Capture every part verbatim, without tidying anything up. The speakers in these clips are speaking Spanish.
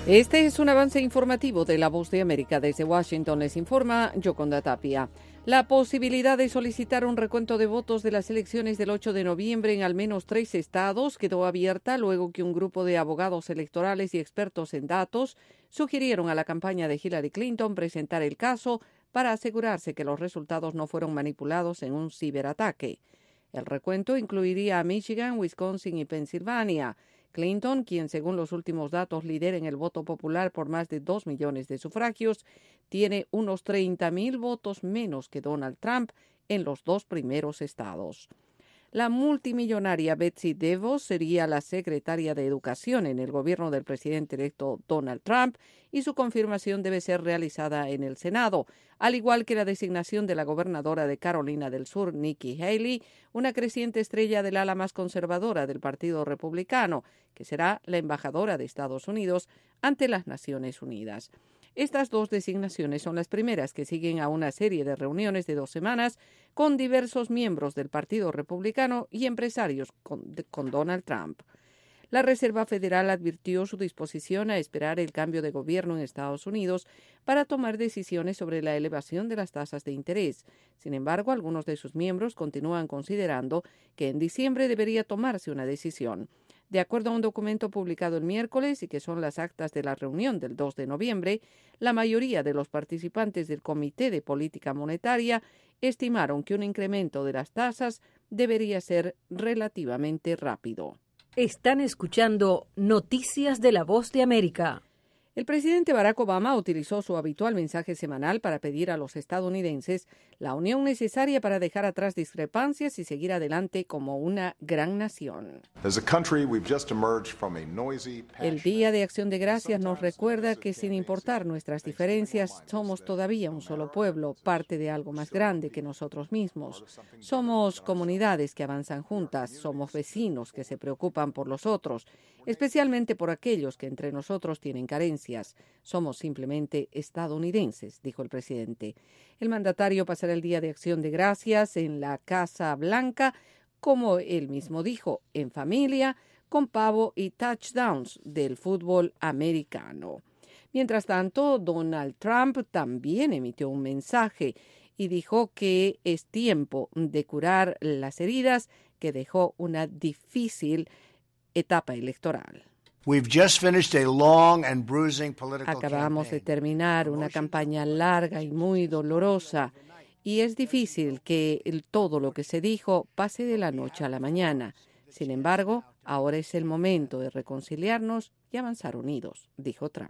Este es un avance informativo de La Voz de América. Desde Washington les informa Yoconda Tapia. La posibilidad de solicitar un recuento de votos de las elecciones del ocho de noviembre en al menos tres estados quedó abierta luego que un grupo de abogados electorales y expertos en datos sugirieron a la campaña de Hillary Clinton presentar el caso para asegurarse que los resultados no fueron manipulados en un ciberataque. El recuento incluiría a Michigan, Wisconsin y Pensilvania. Clinton, quien según los últimos datos lidera en el voto popular por más de dos millones de sufragios, tiene unos treinta mil votos menos que Donald Trump en los dos primeros estados. La multimillonaria Betsy DeVos sería la secretaria de Educación en el gobierno del presidente electo Donald Trump y su confirmación debe ser realizada en el Senado, al igual que la designación de la gobernadora de Carolina del Sur, Nikki Haley, una creciente estrella del ala más conservadora del Partido Republicano, que será la embajadora de Estados Unidos ante las Naciones Unidas. Estas dos designaciones son las primeras que siguen a una serie de reuniones de dos semanas con diversos miembros del Partido Republicano y empresarios con, con Donald Trump. La Reserva Federal advirtió su disposición a esperar el cambio de gobierno en Estados Unidos para tomar decisiones sobre la elevación de las tasas de interés. Sin embargo, algunos de sus miembros continúan considerando que en diciembre debería tomarse una decisión. De acuerdo a un documento publicado el miércoles y que son las actas de la reunión del dos de noviembre, la mayoría de los participantes del Comité de Política Monetaria estimaron que un incremento de las tasas debería ser relativamente rápido. Están escuchando Noticias de la Voz de América. El presidente Barack Obama utilizó su habitual mensaje semanal para pedir a los estadounidenses la unión necesaria para dejar atrás discrepancias y seguir adelante como una gran nación. El Día de Acción de Gracias nos recuerda que sin importar nuestras diferencias, somos todavía un solo pueblo, parte de algo más grande que nosotros mismos. Somos comunidades que avanzan juntas, somos vecinos que se preocupan por los otros, especialmente por aquellos que entre nosotros tienen carencias. Somos simplemente estadounidenses, dijo el presidente. El mandatario pasará el Día de Acción de Gracias en la Casa Blanca, como él mismo dijo, en familia, con pavo y touchdowns del fútbol americano. Mientras tanto, Donald Trump también emitió un mensaje y dijo que es tiempo de curar las heridas que dejó una difícil etapa electoral. Acabamos de terminar una campaña larga y muy dolorosa y es difícil que el, todo lo que se dijo pase de la noche a la mañana. Sin embargo, ahora es el momento de reconciliarnos y avanzar unidos, dijo Trump.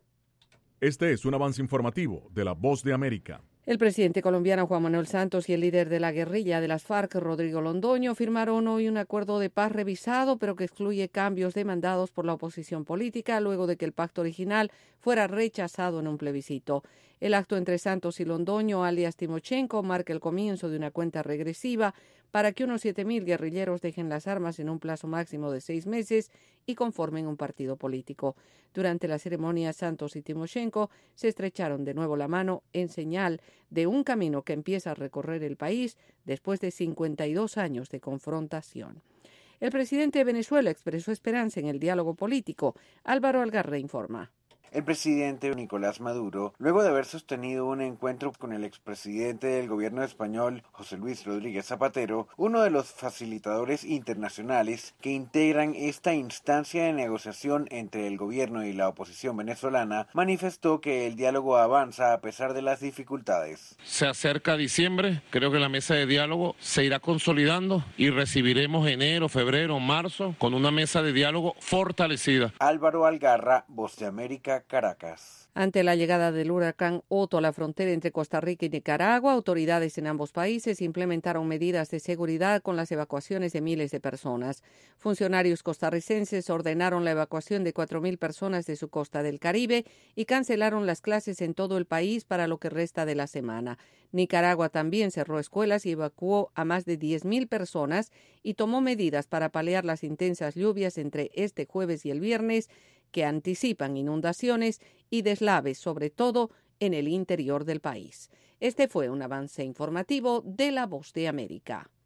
Este es un avance informativo de La Voz de América. El presidente colombiano Juan Manuel Santos y el líder de la guerrilla de las FARC, Rodrigo Londoño, firmaron hoy un acuerdo de paz revisado, pero que excluye cambios demandados por la oposición política luego de que el pacto original fuera rechazado en un plebiscito. El acto entre Santos y Londoño, alias Timochenko, marca el comienzo de una cuenta regresiva para que unos siete mil guerrilleros dejen las armas en un plazo máximo de seis meses y conformen un partido político. Durante la ceremonia, Santos y Timochenko se estrecharon de nuevo la mano en señal de un camino que empieza a recorrer el país después de cincuenta y dos años de confrontación. El presidente de Venezuela expresó esperanza en el diálogo político. Álvaro Algarra informa. El presidente Nicolás Maduro, luego de haber sostenido un encuentro con el expresidente del gobierno español, José Luis Rodríguez Zapatero, uno de los facilitadores internacionales que integran esta instancia de negociación entre el gobierno y la oposición venezolana, manifestó que el diálogo avanza a pesar de las dificultades. Se acerca diciembre, creo que la mesa de diálogo se irá consolidando y recibiremos enero, febrero, marzo con una mesa de diálogo fortalecida. Álvaro Algarra, Voz de América, Caracas. Ante la llegada del huracán Otto a la frontera entre Costa Rica y Nicaragua, autoridades en ambos países implementaron medidas de seguridad con las evacuaciones de miles de personas. Funcionarios costarricenses ordenaron la evacuación de cuatro mil personas de su costa del Caribe y cancelaron las clases en todo el país para lo que resta de la semana. Nicaragua también cerró escuelas y evacuó a más de diez mil personas y tomó medidas para paliar las intensas lluvias entre este jueves y el viernes que anticipan inundaciones y deslaves, sobre todo en el interior del país. Este fue un avance informativo de La Voz de América.